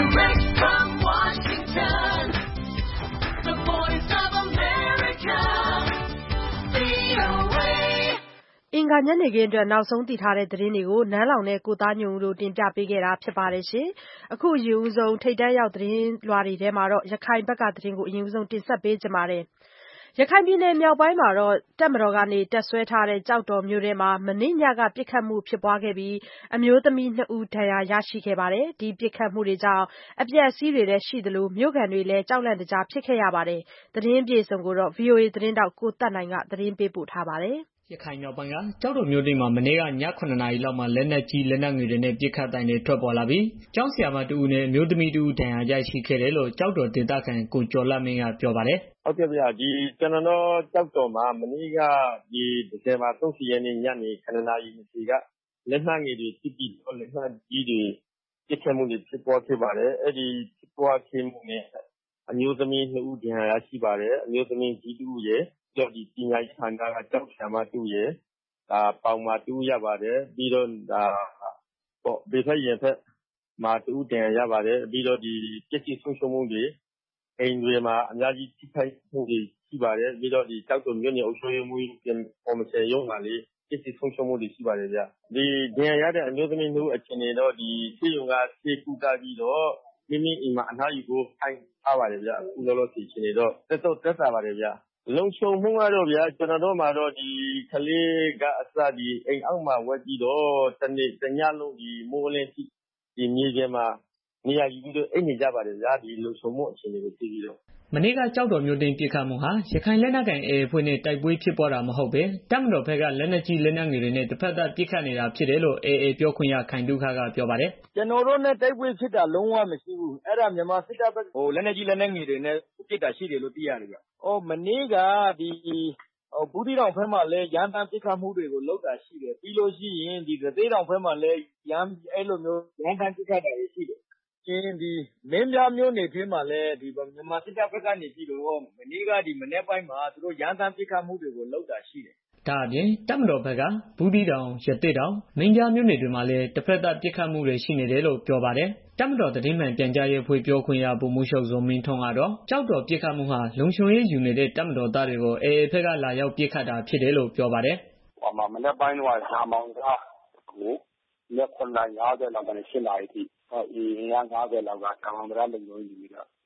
အင်္ဂါညနေခင်းအတွက်နောက်ဆုံးသိထားတဲ့သတင်းတွေကိုနန်းလောင်နဲ့ကိုသားညွန့်ဦးတို့တင်ပြပေးခဲ့တာဖြစ်ပါတယ်။အခုအရင်ဆုံးထိပ်တန်းရောက်သတင်းလွှာတွေထဲမှာရခိုင်ဘက်ကသတင်းကိုအရင်ဆုံးတင်ဆက်ပေးချင်ပါတယ်။ရခိုင်ပြည်နယ်မြောက်ပိုင်းမှာတပ်မတော်ကတပ်စွဲထားတဲ့ကျောက်တော်မြို့ထဲမှာမနေ့ညကပစ်ခတ်မှုဖြစ်ပွားခဲ့ပြီးအမျိုးသမီး2ဦးဒဏ်ရာရရှိခဲ့ပါတယ်။ဒီပစ်ခတ်မှုတွေကြောင့်အပျက်အစီးတွေလည်းရှိသလိုမြို့ခံတွေလည်းကြောက်လန့်တကြားဖြစ်ခဲ့ရပါတယ်။သတင်းအပြည့်အစုံကိုဗွီအိုအေသတင်းထောက်ကိုသက်နိုင်ကသတင်းပေးပို့ထားပါတယ်။ရခိုင်မြောက်ပိုင်းကကျောက်တော်မြို့တွင်းမှာမနေ့ကည 7 နာရီလောက်မှာလက်နက်ကြီးလက်နက်ငယ်တွေနဲ့ပစ်ခတ်သံတွေထွက်ပေါ်လာပြီးကျောင်းဆရာမတစ်ဦးနဲ့အမျိုးသမီးတစ်ဦးဒဏ်ရာရရှိခဲ့တယ်လို့ကျောက်တော်ဒေသခံကိုကျော်လှမင်းကပြောပါတယ်။ "ဟုတ်ကဲ့ဗျာဒီကျွန်တော်တို့ကျောက်တော်မှာမနေ့ကဒီဒီဇင်ဘာ30ရက်နေ့ညနေ7 နာရီ20ကလက်နက်ငယ်တွေပစ်ပြီးတော့လက်နက်ကြီးတွေပစ်ခတ်မှုတွေဖြစ်ပွားခဲ့ပါတယ်။အဲ့ဒီဖြစ်ပွားခဲ့မှုနဲ့အမျိုးသမီး2ဦးဒဏ်ရာရရှိပါတယ်။အမျိုးသမီးကြီးတစ်ဦးရယ်ပြီးတော့ဒီပညာရေးဌာနကကျောင်းဆရာမတစ်ဦးရယ်ပေါင်မှာ2ဦးရပါတယ်ပြီးတော့ဘေးဖက်ရင်ဖက်မှာ2ဦးဒဏ်ရာရပါတယ်ပြီးတော့ဒီပစ္စည်းဆုံးရှုံးမှုတွေအိမ်တွေမှာအများကြီးထိခိုက်မှုတွေရှိပါတယ်ပြီးတော့ဒီကျောက်တော်မြို့နယ်အုပ်ချုပ်ရေးမှူးကော်မရှင်ရုံးမှာလည်းပစ္စည်းဆုံးရှုံးမှုတွေရှိပါတယ်ဗျ။ဒီဒဏ်ရာရတဲ့အမျိုးသမီး2ဦးအခြေအနေတော့ဒီဆေးရုံကဆေးကုသပြီးတော့မိမိအိမ်မှာအနားယူဖို့ခိုင်းထားပါတယ်ဗျ။အခုလောလောဆယ်အခြေအနေတော့သက်သာပါတယ်ဗျ။လုံခြုံမှုကတော့ဗျာကျွန်တော်တို့မှာတော့ဒီကလေးကအစဒီအိမ်အောက်မှာဝတ်ပြီးတော့တညလုံးဒီမိုးလင်းထိဒီမြေပြင်မှာနေရာယူပြီးတော့အိပ်နေကြပါတယ်ဗျာဒီလုံခြုံမှုအခြေအနေကိုသိပြီးတော့မနေ့ကကျောက်တော်မြို့တွင်းပစ်ခတ်မှုဟာရခိုင်လက်နက်ကိုင် AA အဖွဲ့နဲ့တိုက်ပွဲဖြစ်ပွားတာမဟုတ်ပဲတပ်မတော်ဘက်ကလက်နက်ကြီးလက်နက်ငယ်တွေနဲ့တစ်ဖက်သတ်ပစ်ခတ်နေတာဖြစ်တယ်လို့ AA ပြောခွင့်ရခိုင်သုခကပြောပါတယ်။ကျွန်တော်တို့နဲ့တိုက်ပွဲဖြစ်တာလုံးဝမရှိဘူး။အဲ့ဒါမြန်မာစစ်တပ်ဘက်လက်နက်ကြီးလက်နက်ငယ်တွေနဲ့ပစ်တာရှိတယ်လို့သိရတယ်ဗျ။မနေ့ကဒီဘူးသီးတောင်ဘက်မှာလည်းရမ်းသမ်းပစ်ခတ်မှုတွေကိုလုပ်တာရှိတယ်ပြီးလို့ရှိရင်ဒီရသေ့တောင်ဘက်မှာလည်းအဲ့လိုမျိုးရမ်းသမ်းပစ်ခတ်တာတွေရှိတယ်ဒီမင်းပြားမြို့နယ်ထဲမှာလည်းဒီမြန်မာစစ်တပ်ဘက်ကနေပြီးတော့မနေ့ကဒီမနေ့ပိုင်းမှာသူတို့ရမ်းသမ်းပစ်ခတ်မှုတွေကိုလုပ်တာရှိတယ်။ဒါအပြင်တပ်မတော်ဘက်ကဘူးသီးတောင်ရသေ့တောင်မင်းပြားမြို့နယ်တွေမှာလည်းတစ်ဖက်သတ်ပစ်ခတ်မှုတွေရှိနေတယ်လို့ပြောပါတယ်။တပ်မတော်သတင်းမှန်ပြန်ကြားရေးအဖွဲ့ပြောခွင့်ရဗိုလ်မှူးချုပ်ဇော်မင်းထွန်းကတော့ကျောက်တော်ပစ်ခတ်မှုဟာလုံခြုံရေးယူနေတဲ့တပ်မတော်သားတွေကို AA ဘက်ကလာရောက်ပစ်ခတ်တာဖြစ်တယ်လို့ပြောပါတယ်။မနေ့ပိုင်းတော့ရှာမောင်သားကိုနေ့9:50လောက်ကနေ10:00နာရီထိAA 50လောက်ကတောင်ပံလုံခြုံရေးယူပြီးတော့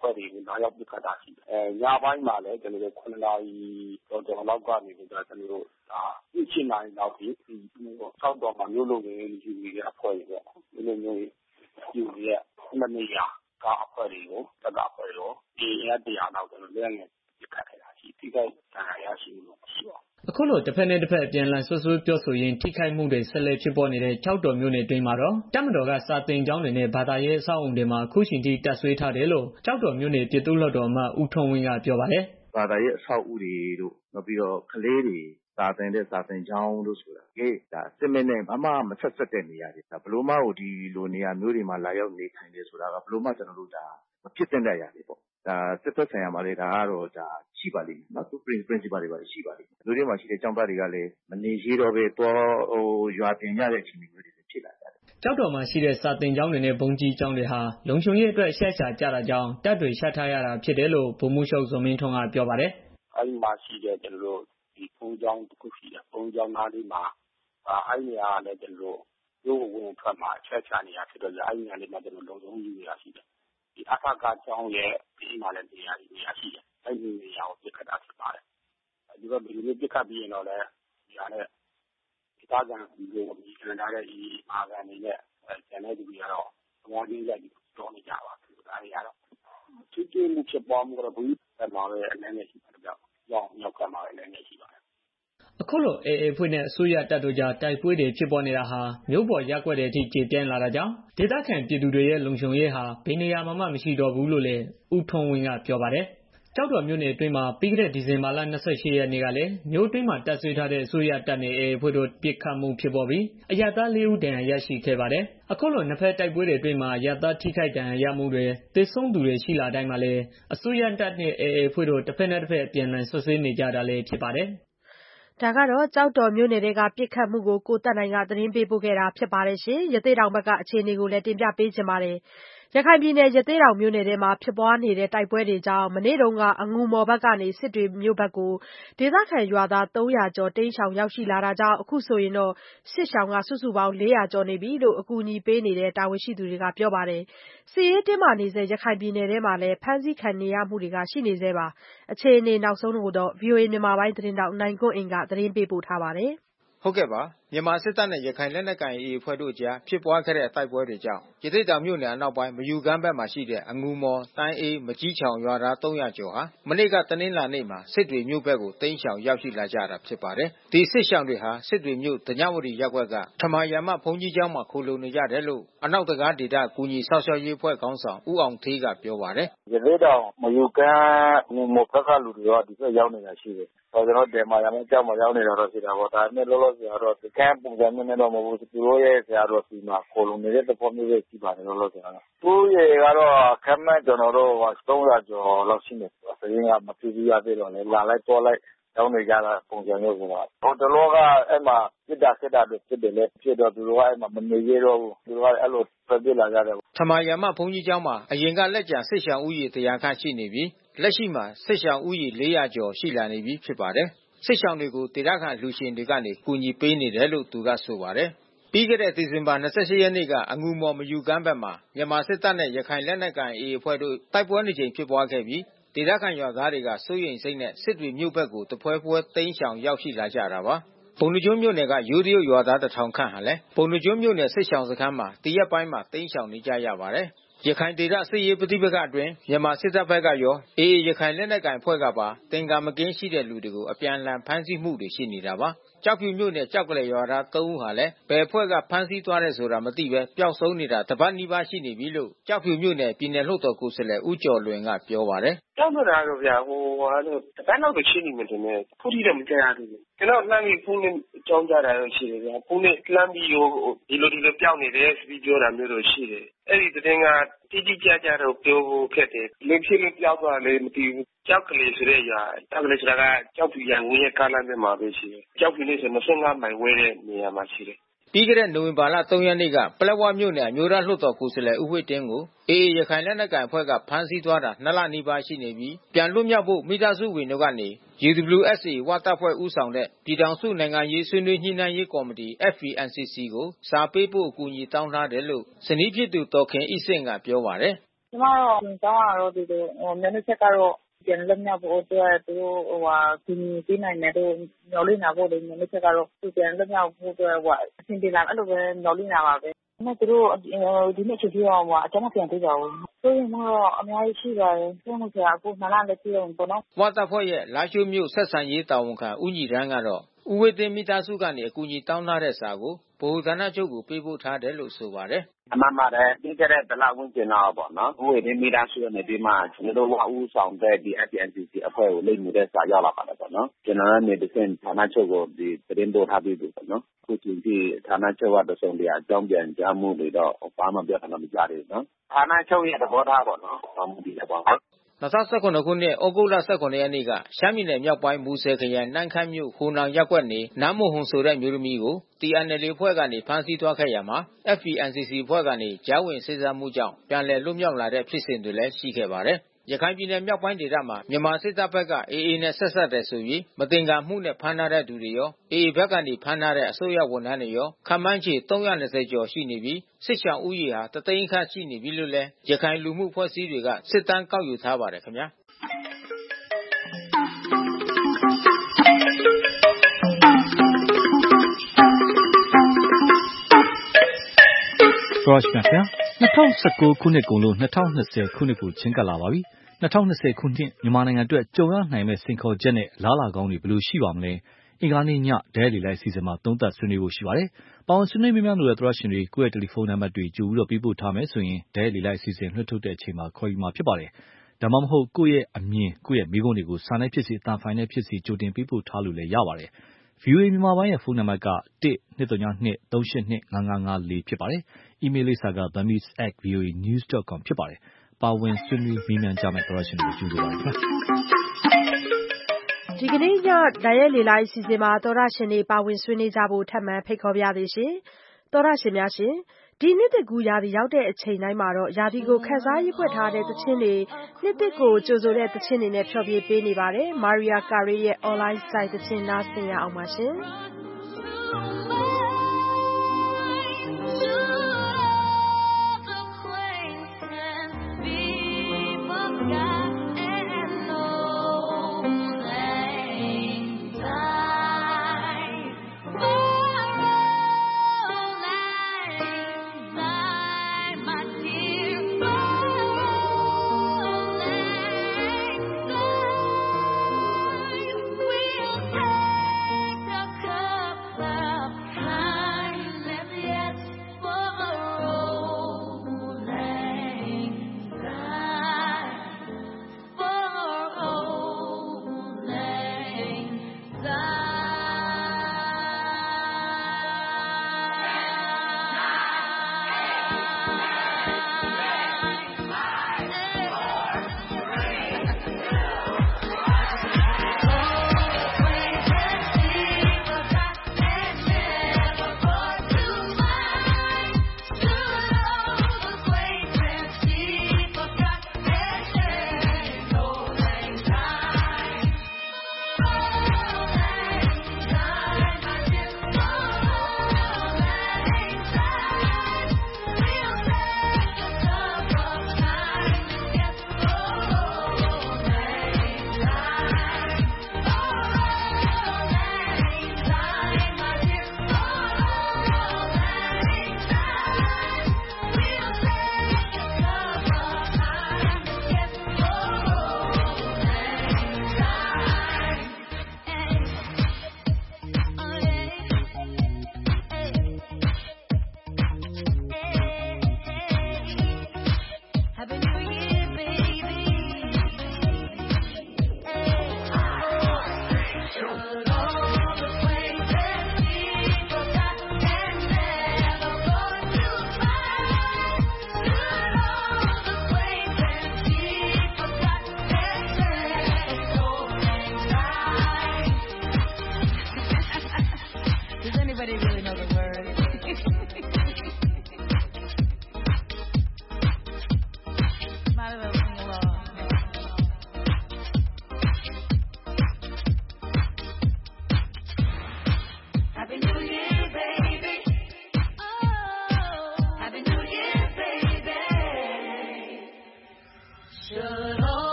အဖွဲ့တွေကိုလာရောက်ပစ်ခတ်တာရှိတယ်။ညပိုင်းမှာလည်းကျွန်တော်တို့9နာရီကျော်လောက်ကနေပြီးတော့ကျွန်တော်တို့8နာရီလောက်ထိဒီဆောက်တော်မှာမြို့လုံတွေယူနေတဲ့အဖွဲ့တွေပေါ့။မြို့လုံတွေယူရဲ့2နေရာကအဖွဲ့တွေကိုတပ်ကအဖွဲ့တွေကိုဒီရက်တရားလောက်ကျွန်တော်လည်းငယ်ပစ်ခတ်ခဲ့တာရှိ။ဒီကိစ္စရရှိလို့ရှိပါအခုလိုတစ်ဖက်နဲ့တစ်ဖက်အပြန်အလှန်ဆွဆွပြောဆိုရင်းထိခိုက်မှုတွေဆက်လက်ဖြစ်ပေါ်နေတဲ့ကြောက်တော်မြို့နယ်အတွင်းမှာတော့တပ်မတော်ကစာတင်ကျောင်းတွေနဲ့ဘာသာရေးအဆောက်အုံတွေမှာအခုချိန်ထိတပ်ဆွဲထားတယ်လို့ကြောက်တော်မြို့နယ်ပြည်သူ့လွှတ်တော်အမတ်ဦးထွန်းဝင်းကပြောပါတယ်။ဘာသာရေးအဆောက်အဦတွေတို့နောက်ပြီးတော့ကလေးတွေစာသင်တဲ့စာသင်ကျောင်းတို့ဆိုတာဒါစစ်မဲ့နဲ့ဘာမှမဆက်ဆက်တဲ့နေရာတွေဒါဘလို့မကိုဒီလိုနေရာမျိုးတွေမှာလာရောက်နေထိုင်နေဆိုတာကဘလို့မကျွန်တော်တို့ဒါမဖြစ်တဲ့အရာတွေပေါ့ဒါစစ်သက်ဆိုင်ရာမှာလေဒါကတော့ဒါရှိပါလိမ့်မယ်နော်သူ principal တွေပါရှိပါလိမ့်မယ်လူတွေမှာရှိတဲ့ကျောင်းသားတွေကလည်းမနေရတော့ပဲတော့ရွာတင်ရတဲ့အချိန်မျိုးတွေဖြစ်လာကြတယ်ကြောက်တော်မှာရှိတဲ့စာတင်ကျောင်းတွေနဲ့ဘုံကြီးကျောင်းတွေဟာလုံခြုံရေးအတွက်ရှက်ရှာကြတာကြောင့်တပ်တွေရှက်ထားရတာဖြစ်တယ်လို့ဗိုလ်မှူးချုပ်ဇော်မင်းထွန်းကပြောပါတယ်အဲဒီမှာရှိတဲ့ကျွန်တော်တို့ဒီဘုံကျောင်းတစ်ခုရှိတယ်ဘုံကျောင်းသားလေးမှာအဲဒီနေရာကလည်းကျွန်တော်တို့ရုပ်ဝင်ထွက်မှာချက်ချနေရဖြစ်တော့အဲဒီနေရာလေးမှာကျွန်တော်လုံခြုံရေးရရှိတယ်ဒီအထက်ကကျောင်းရဲ့ဒီမှာလည်းနေရာရှိတယ်အဲဒီနေရာကိုပြစ်ခတ်တာဖြစ်ပါတယ်ဒီတော့ဒီလိုပြစ်ခတ်ပြီးရင်တော့လည်းဒီဟာနဲ့ဒီသားကံဒီလိုဒီခံထားတဲ့ဒီအာဂန်နေနဲ့ကျန်တဲ့သူတွေကတော့ဝါးကြီးလိုက်ပြီးတော့နေကြပါဘူးဒါတွေကတော့သူတို့မှုဖြစ်ပေါ်မှုကတော့ဘူးမှာပဲအနေနဲ့ရှိပါတယ်ကြောက်ရောက်ကမှာပဲအနေနဲ့ရှိပါတယ်အခုလိုAAဖွဲ့နဲ့အစိုးရတပ်တို့ကြားတိုက်ပွဲတွေဖြစ်ပေါ်နေတာဟာမြို့ပေါ်ရပ်ကွက်တွေအထိကျေပြန့်လာတာကြောင့်ဒေသခံပြည်သူတွေရဲ့လုံခြုံရေးဟာဘယ်နေရာမှမရှိတော့ဘူးလို့လည်းဦးထွန်းဝင်းကပြောပါတယ်။ကျောက်တော်မြို့နယ်အတွင်းမှာပြီးခဲ့တဲ့ဒီဇင်ဘာလ28ရက်နေ့ကလည်းမြို့အတွင်းမှာတပ်ဆွဲထားတဲ့အစိုးရတပ်နဲ့ AAဖွဲ့တို့ပစ်ခတ်မှုဖြစ်ပေါ်ပြီးအရပ်သား4ဦးဒဏ်ရာရရှိခဲ့ပါတယ်။အခုလိုနှစ်ဖက်တိုက်ပွဲတွေအတွင်းမှာအရပ်သားထိခိုက်ဒဏ်ရာရမှုတွေသေဆုံးသူတွေရှိလာတိုင်းမှာလည်းအစိုးရတပ်နဲ့ AAဖွဲ့တို့တစ်ဖက်နဲ့တစ်ဖက်အပြန်အလှန်ဆွဆွဲနေကြတာလည်းဖြစ်ပါတယ်။ဒါကတော့ကြောက်တော်မြို့နယ်ကပစ်ခတ်မှုကိုကိုတက်နိုင်ကသတင်းပေးပို့ခဲ့တာဖြစ်ပါတယ်ရှင်။ရသေ့တောင်ဘက်ကအခြေအနေကိုလည်းတင်ပြပေးချင်ပါတယ်။ရခိုင်ပြည်နယ်ရသေ့တောင်မြို့နယ်ထဲမှာဖြစ်ပွားနေတဲ့တိုက်ပွဲတွေကြောင့်မနေ့တုန်းကအငူမော်ဘက်ကနေစစ်တွေမြို့ဘက်ကိုဒေသခံရွာသား300ကျော်တိမ်းရှောင်ရောက်ရှိလာတာကြောင့်အခုဆိုရင်တော့စစ်ရှောင်ကစုစုပေါင်း400ကျော်နေပြီလို့အကူအညီပေးနေတဲ့တာဝန်ရှိသူတွေကပြောပါတယ်။စစ်ရေးတင်းမာနေစေရခိုင်ပြည်နယ်ထဲမှာလည်းဖမ်းဆီးခံနေရမှုတွေကရှိနေသေးပါ။အခြေအနေနောက်ဆုံးကိုတော့ VOA မြန်မာပိုင်းသတင်းတောက်နိုင်ကွန်းအိန်ကသတင်းပေးပို့ထားပါတယ်။ဟုတ်ကဲ့ပါမြန်မာစစ်တပ်နဲ့ရခိုင်လက်နက်ကိုင် AA အဖွဲ့တို့ကြားဖြစ်ပွားခဲ့တဲ့တိုက်ပွဲတွေကြောင့်ရသေ့တောင်မြို့နယ်အနောက်ပိုင်းမယူကမ်းဘက်မှာရှိတဲ့အငူမော်တိုင်းအေးမကြီးချောင်ရွာသား300ကျော်ဟာမနေ့ကတနင်္လာနေ့မှာစစ်တွေမြို့ဘက်ကိုတိမ်းရှောင်ရောက်ရှိလာကြတာဖြစ်ပါတယ်ဒီစစ်ရှောင်တွေဟာစစ်တွေမြို့တညဝတီရပ်ကွက်ကထမာယာမဘုန်းကြီးကျောင်းမှာခိုလုံနေကြတယ်လို့အနောက်တကားဒေသကူညီဆောက်ရှောက်ရေးအဖွဲ့ခေါင်းဆောင်ဦးအောင်သေးကပြောပါတယ်ရသေ့တောင်မယူကမ်းငူမော်ဘက်ကလူတွေတော့ဒီဘက်ရောက်နေတာရှိတယ်ကျွန်တော်ဒေမာယာမကျောင်းမှာရောက်နေတာတော့ရှိတာပေါ့ဒါနဲ့လောလောဆယ်တော့ဒီကမ်းပုံစံမျိုးနဲ့တော့မဟုတ်ဘူးသူတို့ရဲ့ဆရာတော်စီမှာခိုလုံနေတဲ့သဘောမျိုးပဲရှိပါတယ်လောလောဆယ်ကတော့သူရေကတော့ခက်မှန်းကျွန်တော်တို့300ကျော်လောက်ရှိနေတယ်ဆိုရင်ကမပြည့်ပြည့်ရသေးတော့လေလာလိုက်တော့လိုက်တောင်းနေကြတာပုံစံမျိုးဆိုတာဟိုတလောကအဲ့မှာစစ်တာတွေဖြစ်တယ်လေဖြစ်တော့သူတို့ကအဲ့မှာမနေရတော့ဘူးသူတို့ကအဲ့လိုပြည့်လာကြတယ်ထမာယာမဘုန်းကြီးကျောင်းမှာအရင်ကလက်ကျန်စစ်ရှောင်ဦးရေ100ခန့်ရှိနေပြီးလက်ရှိမှာစစ်ရှောင်ဦးရေ400ကျော်ရှိလာနေပြီဖြစ်ပါတယ်စစ်ရှောင်တွေကိုဒေသခံလူရှင်တွေကနေကူညီပေးနေတယ်လို့သူကဆိုပါတယ်ပြီးခဲ့တဲ့ဒီဇင်ဘာ28ရက်နေ့ကအငူမော်မယူကမ်းဘက်မှာမြန်မာစစ်တပ်နဲ့ရခိုင်လက်နက်ကိုင် AA အဖွဲ့တို့တိုက်ပွဲနှစ်ကြိမ်ဖြစ်ပွားခဲ့ပြီးဒေသခံရွာသားတွေကစိုးရိမ်စိတ်နဲ့စစ်တွေမြို့ဘက်ကိုတပွဲတိမ်းရှောင်ရောက်ရှိလာကြတာပါပုဏ္ဏားကျွန်းမြို့နယ်ကရိုးတရုတ်ရွာသား1000ခန့်ဟာလည်းပုဏ္ဏားကျွန်းမြို့နယ်စစ်ရှောင်စခန်းမှာတရက်ပိုင်းမှာတိမ်းရှောင်နေကြရပါတယ်ရခိုင်ဒေသစစ်ရေးပဋိပက္ခအတွင်းမြန်မာစစ်တပ်ဘက်ကရော AA ရခိုင်လက်နက်ကိုင်အဖွဲ့ကပါတင်ကာမကင်းရှိတဲ့လူတွေကိုအပြန်အလှန်ဖမ်းဆီးမှုတွေရှိနေတာပါကျောက်ဖြူမြို့နယ်ကျောက်ကလေးရွာသား3ဦးဟာလည်းဘယ်အဖွဲ့ကဖမ်းဆီးသွားတယ်ဆိုတာမသိပဲပျောက်ဆုံးနေတာတပတ်နီးပါးရှိနေပြီလို့ကျောက်ဖြူမြို့နယ်ပြည်နယ်လွှတ်တော်ကိုယ်စားလှယ်ဦးကျော်လွင်ကပြောပါတယ်ကျောက်နေတာတော့ဗျာတပတ်လောက်ပဲရှိနေမှတင်တယ်ခုထိတော့မကြားရသေးဘူးကျွန်တော်လှမ်းပြီးဖုန်းနဲ့အကြောင်းကြားတာတော့ရှိတယ်ဗျာဖုန်းနဲ့လှမ်းပြီးဒီလိုပျောက်နေတယ်ဆိုပြီးပြောတာမျိုးတော့ရှိတယ်အဲ့ဒီသတင်းကတိကျကြတော့ပြောဖို့ခက်တယ်လင်းဖြစ်လို့ပျောက်သွားတယ်မသိဘူးကျောက်ကလေးဆိုတဲ့ရွာကျောက်ကလေးဆိုတာကကျောက်ဖြူရန်ကုန်ရဲ့ကားလမ်းဘက်မှာပဲရှိတယ်ကျောက်ဖြူလေးဆို25မိုင်ဝဲတဲ့နေရာမှာရှိတယ်ပြီးခဲ့တဲ့နိုဝင်ဘာလ3ရက်နေ့ကပလက်ဝမြို့နယ်အမျိုးသားလွှတ်တော်ကိုယ်စားလှယ်ဦးဝှေ့တင်းကို AA ရခိုင်လက်နက်ကိုင်အဖွဲ့ကဖမ်းဆီးသွားတာ2လနီးပါးရှိနေပြီးပြန်လွတ်မြောက်ဖို့မိသားစုဝင်တို့ကနေ UWSA ဝတပ်ဖွဲ့ဦးဆောင်တဲ့ပြည်ထောင်စုနိုင်ငံရေးဆွေးနွေးညှိနှိုင်းရေးကော်မတီ FPNCC ကိုစာပေးပို့အကူအညီတောင်းထားတယ်လို့ဇနီးဖြစ်သူဒေါ်ခင်အိဆင့်ကပြောပါတယ်ကျမတို့ကျောင်းကတော့ဒီလိုမျှော်လင့်ချက်ကတော့ပြန်လွတ်မြောက်ဖို့အတွက်သူတို့ကူညီပေးနိုင်တယ်လို့မျှော်လင့်တာပေါ့လေမျှော်လင့်ချက်ကတော့သူပြန်လွတ်မြောက်ဖို့အတွက်အဆင်ပြေလာအဲ့လိုပဲမျှော်လင့်တာပါပဲ။သူတို့ဒီနေ့ချိန်ထိတော့အကျန်းမပြန်သေးပါဘူး။ဆိုရင်တော့အများကြီးရှိပါတယ်။ဆိုမှဆိုအခု2လလည်းပြည့်အောင်ပေါ့နော်။ဝတပ်ဖွဲ့ရဲ့လာရှိုးမြို့ဆက်ဆံရေးတာဝန်ခံဦးညီရန်ကတော့ဦးဝေသိန်းမိသားစုကနေအကူအညီတောင်းထားတဲ့စာကိုဗဟိုဌာနချုပ်ကိုပေးပို့ထားတယ်လို့ဆိုပါတယ်။အမှန်ပါတယ်ပြီးခဲ့တဲ့တလဝန်းကျင်တော့ပေါ့နော်ဦးဝေသိန်းမိသားစုကနေပြီးမှကျွန်တော်တို့ဝဦးဆောင်တဲ့ဒီ FPNCC အဖွဲ့ကိုလိမ့်နေတဲ့စာရောက်လာပါတယ်ပေါ့နော်။ကျွန်တော်တို့နေတစ်ဆင့်ဌာနချုပ်ကိုဒီသတင်းပို့ထားပြီးပြီပေါ့နော်။အခုချိန်ထိဌာနချုပ်ကတစုံတရာအကြောင်းပြန်ကြားမှုတွေတော့ဘာမှပြောတာမကြားသေးဘူးနော်။ဌာနချုပ်ရဲ့သဘောထားပေါ့နော်။ဆောင်းမှုဒီလည်းပေါ့နော် 2019ခုနှစ်ဩဂုတ်လ18ရက်နေ့ကရှမ်းပြည်နယ်မြောက်ပိုင်းမူဆယ်ခရိုင်နန်းခမ်းမြို့ဟိုနောင်ရပ်ကွက်နေနန်းမို့ဟုံဆိုတဲ့မျိုးသမီးကို TNLA အဖွဲ့ကနေဖမ်းဆီးသွားခဲ့ရမှာ FPNCC အဖွဲ့ကနေကြားဝင်စေစားမှုကြောင့်ပြန်လည်လွတ်မြောက်လာတဲ့ဖြစ်စဉ်တွေလည်းရှိခဲ့ပါတယ်။ရခိုင်ပြည်နယ်မြောက်ပိုင်းဒေသမှာမြန်မာစစ်တပ်ဘက်က AA နဲ့ဆက်ဆက်တယ်ဆိုပြီးမတင်ကာမှုနဲ့ဖမ်းထားတဲ့သူတွေရော AA ဘက်ကနေဖမ်းထားတဲ့အစိုးရဝန်ထမ်းတွေရောခန့်မှန်းခြေ320ကျော်ရှိနေပြီးစစ်ရှောင်ဦးရေဟာ3သိန်းခန့်ရှိနေပြီလို့လည်းရခိုင်လူမှုအဖွဲ့အစည်းတွေကစစ်တမ်းကောက်ယူထားပါတယ်ခင်ဗျာ။တော်ရှိမြ2019ခုနှစ်ကုန်လို့2020ခုနှစ်ကိုချင်းကပ်လာပါပြီ။2020ခုနှစ်မြန်မာနိုင်ငံအတွက်ကြုံရနိုင်မဲ့စိန်ခေါ်ချက်နဲ့လားလာကောင်းတွေဘယ်လိုရှိပါမလဲ။အင်္ဂါနေ့ညဒဲလီလိုက်စီစဉ်မှာသုံးသပ်ဆွေးနွေးဖို့ရှိပါတယ်။ပေါင်ဆွေးနွေးများလို့ရတဲ့ရှင်တွေကိုယ့်ရဲ့တယ်လီဖုန်းနံပါတ်တွေကြိုပြီးတော့ပေးပို့ထားမယ်ဆိုရင်ဒဲလီလိုက်စီစဉ်လွှတ်ထုတ်တဲ့အချိန်မှာခေါ်ယူမှာဖြစ်ပါတယ်။ဒါမှမဟုတ်ကိုယ့်ရဲ့အမြင်ကိုယ့်ရဲ့မိကုန်းတွေကိုစာနဲ့ဖြစ်စီအတန်ဖိုင်နဲ့ဖြစ်စီကြိုတင်ပေးပို့ထားလို့လည်းရပါတယ်။ VOA မြန်မာပိုင်းရဲ့ဖုန်းနံပါတ်က1-202-382-5554ဖြစ်ပါတယ်။ အီးမေးလ်လိပ်စာက burmese@voanews.com ဖြစ်ပါတယ်။ပါဝင်ဆွေးနွေးမေးမြန်းကြမယ့်သောရရှင်တွေကိုကြိုဆိုပါရစေ။ဒီကနေ့ညဒဲလီလိုက်စီစဉ်မှာသောရရှင်တွေပါဝင်ဆွေးနွေးကြဖို့ထပ်မံဖိတ်ခေါ်ပါရစေရှင်။သောရရှင်များရှင်ဒီနှစ်သစ်ကူးရာသီရောက်တဲ့အချိန်တိုင်းမှာရာသီကိုခန်းစားရေးဖွက်ထားတဲ့သချင်းတွေနှစ်သစ်ကိုကြိုဆိုတဲ့သချင်းတွေနဲ့ဖျော်ဖြေပေးနေပါတယ်။ Mariah Carey ရဲ့ Online Site သချင်းနားဆင်ရအောင်ပါရှင်။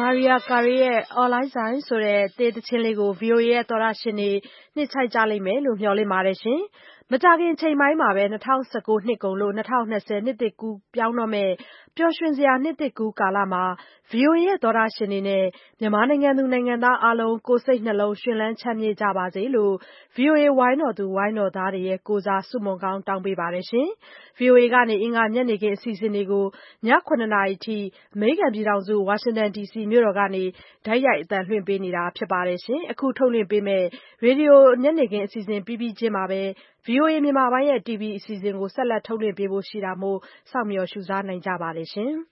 Mariah Carey ရဲ့ All I Say ဆိုတဲ့တေးသချင်းလေးကို VOA ရဲ့သောတရှင်တွေနှစ်ချိုက်ကြလိမ့်မယ်လို့မျှော်လင့်ပါတယ်ရှင်။မကြာခင်ချိန်ပိုင်းမှာပဲ2019နှစ်ကုန်လို့2020နှစ်သစ်ကူးပြောင်းတော့မဲ့ပျော်ရွှင်စရာနှစ်သစ်ကူးကာလမှာ VOA ရဲ့သောတရှင်တွေနဲ့မြန်မာနိုင်ငံသူနိုင်ငံသားအားလုံးကိုယ်စိတ်နှလုံးရှင်လန်းချမ်းမြေ့ကြပါစေလို့ VOA ဝိုင်းတော်သူဝိုင်းတော်သားတွေရဲ့ကိုယ်စားဆုမွန်ကောင်းတောင်းပေးပါတယ်ရှင်။ VOA ကနေအင်္ဂါညနေခင်းအစီအစဉ်တွေကိုည9:00နာရီထိအမေရိကန်ပြည်ထောင်စုဝါရှင်တန် DC မြို့တော်ကနေတိုက်ရိုက်အသံလွှင့်ပေးနေတာဖြစ်ပါတယ်ရှင်။အခုထုတ်လွှင့်ပေးမဲ့ရေဒီယိုညနေခင်းအစီအစဉ်ပြီးချင်းမှာပဲ VOA မြန်မာပိုင်းရဲ့ TV အစီအစဉ်ကိုဆက်လက်ထုတ်လွှင့်ပေးဖို့ရှိတာမို့စောင့်မျှော်ရှုစားနိုင်ကြပါတယ်ရှင်။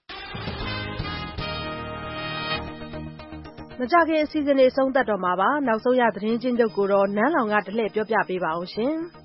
မကြခင်အစီအစဉ်တွေဆုံးသက်တော့မှာပါနောက်ဆုံးရသတင်းချင်းချုပ်ကိုတော့နန်းလောင်ကတလှည့်ပြောပြပေးပါအောင်ရှင်။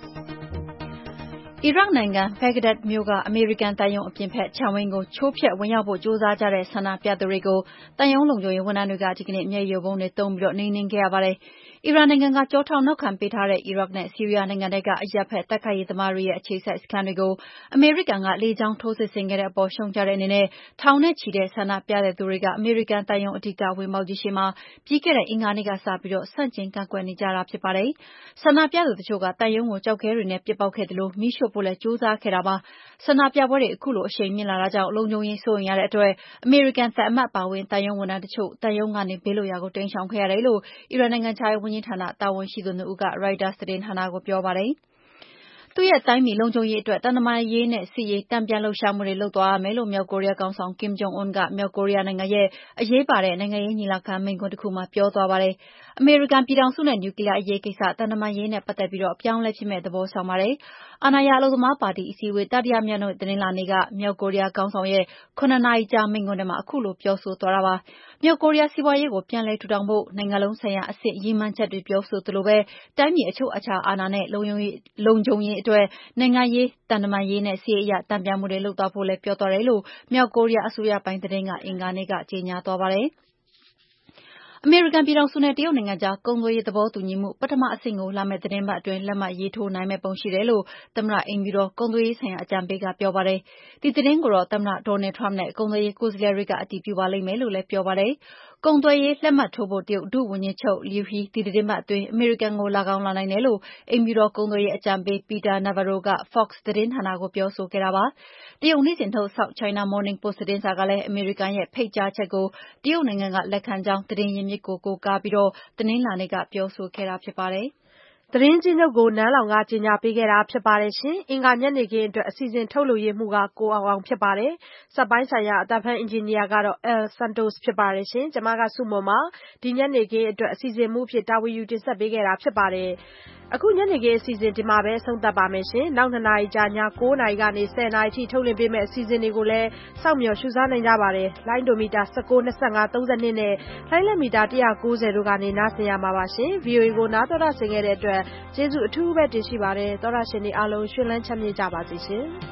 အီရတ်နိုင်ငံဘဂ္ဂဒက်မြို့ကအမေရိကန်သံရုံးအပြင်ဘက်ခြံဝင်းကိုချိုးဖျက်ဝင်ရောက်ဖို့ကြိုးစားကြတဲ့ဆန္ဒပြသူတွေကိုသံရုံးလုံခြုံရေးဝန်ထမ်းတွေကဒီကနေ့မျက်ရည်ယိုဗုံးတွေသုံးပြီးနှိမ်နင်းခဲ့ရပါတယ်။အီရန်နိုင်ငံကကြောထောက်နောက်ခံပေးထားတဲ့အီရတ်နဲ့ဆီးရီးယားနိုင်ငံတွေကအရပ်ဘက်တိုက်ခိုက်ရေးသမားတွေရဲ့အခြေစိုက်စခန်းတွေကိုအမေရိကန်ကလေကြောင်းထိုးစစ်ဆင်ခဲ့တဲ့အပေါ်ရှုံချတဲ့အနေနဲ့ထောင်နဲ့ချီတဲ့ဆန္ဒပြတဲ့သူတွေကအမေရိကန်သံရုံးအဓိကဝင်ပေါက်ကြီးရှိမှာပြီးခဲ့တဲ့အင်္ဂါနေ့ကစပြီးဆန့်ကျင်ကန့်ကွက်နေကြတာဖြစ်ပါတယ်။ဆန္ဒပြသူတချို့ကသံရုံးကိုကျောက်ခဲတွေနဲ့ပစ်ပေါက်ခဲ့တယ်လို့မီးရှို့ဖို့လည်းကြိုးစားခဲ့တာပါ။ဆန္ဒပြပွဲတွေအခုလိုအရှိန်မြင့်လာတာကြောင့်လုံခြုံရေးစိုးရိမ်ရတဲ့အတွက်အမေရိကန်သံအမတ်ပါဝင်သံရုံးဝန်ထမ်းတချို့သံရုံးကနေဘေးလွတ်ရာကိုတိမ်းရှောင်ခဲ့ရတယ်လို့အီရန်နိုင်ငံခြားရေးဝန်ကြီးဌာနတာဝန်ရှိသူ2ဦးက Reuters သတင်းဌာနကိုပြောပါတယ်။သူ့ရဲ့တိုင်းပြည်လုံခြုံရေးအတွက်သံတမန်ရေးနဲ့စစ်ရေးတန်ပြန်လှုပ်ရှားမှုတွေလုပ်သွားရမယ်လို့မြောက်ကိုရီးယားခေါင်းဆောင် Kim Jong Un ကမြောက်ကိုရီးယားနိုင်ငံရဲ့အရေးပါတဲ့နိုင်ငံရေးညီလာခံမိန့်ခွန်းတစ်ခုမှာပြောသွားပါတယ်။အမေရိကန်ပြည်ထောင်စုနဲ့နျူကလီးယားအရေးကိစ္စသံတမန်ရေးနဲ့ပတ်သက်ပြီးအပြောင်းအလဲဖြစ်မဲ့သဘောဆောင်ပါတယ်။အာဏာရအလုပ်သမားပါတီအစည်းအဝေးတတိယမြောက်နေ့တနင်္လာနေ့ကမြောက်ကိုရီးယားခေါင်းဆောင်ရဲ့9နာရီကြာမိန့်ခွန်းထဲမှာအခုလိုပြောဆိုသွားတာပါ။မြောက်ကိုရီးယားစီးပွားရေးကိုပြန်လည်ထူထောင်ဖို့နိုင်ငံလုံးဆိုင်ရာအဆင့်ရည်မှန်းချက်တွေပြောဆိုသလိုပဲတိုင်းပြည်အချုပ်အခြာအာဏာနဲ့လုံခြုံရေးအတွက်နိုင်ငံရေး၊သံတမန်ရေးနဲ့စစ်ရေးအရတန်ပြန်မှုတွေလုပ်သွားဖို့လည်းပြောသွားတယ်လို့မြောက်ကိုရီးယားအစိုးရပိုင်သတင်းကအင်္ဂါနေ့ကကြေညာသွားပါတယ်။အမေရိကန်ပြည်ထောင်စုနဲ့တရုတ်နိုင်ငံကြားကုန်သွယ်ရေးသဘောတူညီမှုပထမအဆင့်ကိုလာမယ့်သတင်းပတ်အတွင်းလက်မှတ်ရေးထိုးနိုင်မယ့်ပုံရှိတယ်လို့သမ္မတအိမ်ဖြူတော်ကုန်သွယ်ရေးဆိုင်ရာအကြံပေးကပြောပါတယ်။ဒီသတင်းကိုတော့သမ္မတ Donald Trump နဲ့ကုန်သွယ်ရေးကိုယ်စားလှယ်တွေကအတည်ပြုပါလိမ့်မယ်လို့လည်းပြောပါတယ်။ကုန်သွယ်ရေးလက်မှတ်ထိုးဖို့တရုတ်ဒုဝန်ကြီးချုပ် Liu He ဒီသတင်းပတ်အတွင်းအမေရိကန်ကိုလာကောင်းလာနိုင်တယ်လို့အိမ်ဖြူတော်ကုန်သွယ်ရေးအကြံပေး Peter Navarro က Fox သတင်းဌာနကိုပြောဆိုခဲ့တာပါ။တရုတ်နေ့စဉ်ထုတ် South China Morning Post သတင်းစာကလည်းအမေရိကန်ရဲ့ဖိတ်ကြားချက်ကိုတရုတ်နိုင်ငံကလက်ခံကြောင်းသတင်းရင်းမြစ်ကိုကိုးကားပြီးတနင်္လာနေ့ကပြောဆိုခဲ့တာဖြစ်ပါတယ်။သတင်းချင်းချုပ်ကိုနန်းလောင်ကကြီးညာပေးခဲ့တာဖြစ်ပါတယ်ရှင်။အင်္ဂါညနေခင်းအတွက်အစီအစဉ်ထုတ်လုပ်ရေးမှုကကိုအောင်အောင်ဖြစ်ပါတယ်။စက်ပိုင်းဆိုင်ရာအသံဖန်အင်ဂျင်နီယာကတော့ El Santos ဖြစ်ပါတယ်ရှင်။ကျွန်မကစုမွန်ပါဒီညနေခင်းအတွက်အစီအစဉ်မှုဖြစ်တာဝန်ယူတင်ဆက်ပေးခဲ့တာဖြစ်ပါတယ်။အခုညနေခင်းအစီအစဉ်ဒီမှာပဲဆုံးသက်ပါမယ်ရှင်။နောက်2နာရီကြာည9နာရီကနေ10နာရီထိထုတ်လွှင့်ပေးမယ့်အစီအစဉ်တွေကိုလည်းစောင့်မျှော်ရှုစားနိုင်ကြပါတယ်။လိုင်းဒိုမီတာ19 25 32နဲ့လိုင်းလက်မီတာ190တို့ကနေနားဆင်ရမှာပါရှင်။ VOA ကိုနားတော်တာဆင်ခဲ့တဲ့အတွက်ကျေးဇူးအထူးပဲတင်ရှိပါတယ်။သောတာရှင်တွေအားလုံးရှင်လန်းချမ်းမြေ့ကြပါစေရှင်။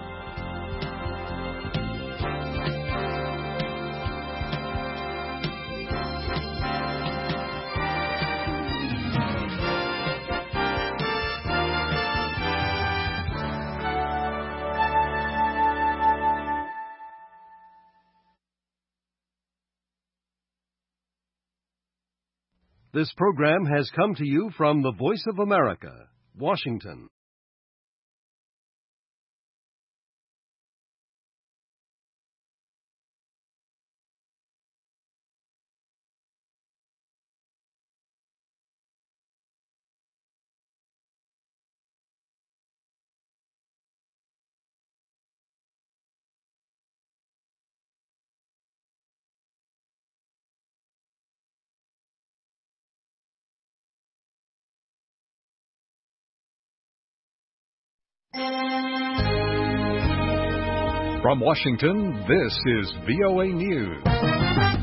This program has come to you from the Voice of America, Washington. From Washington, this is VOA News.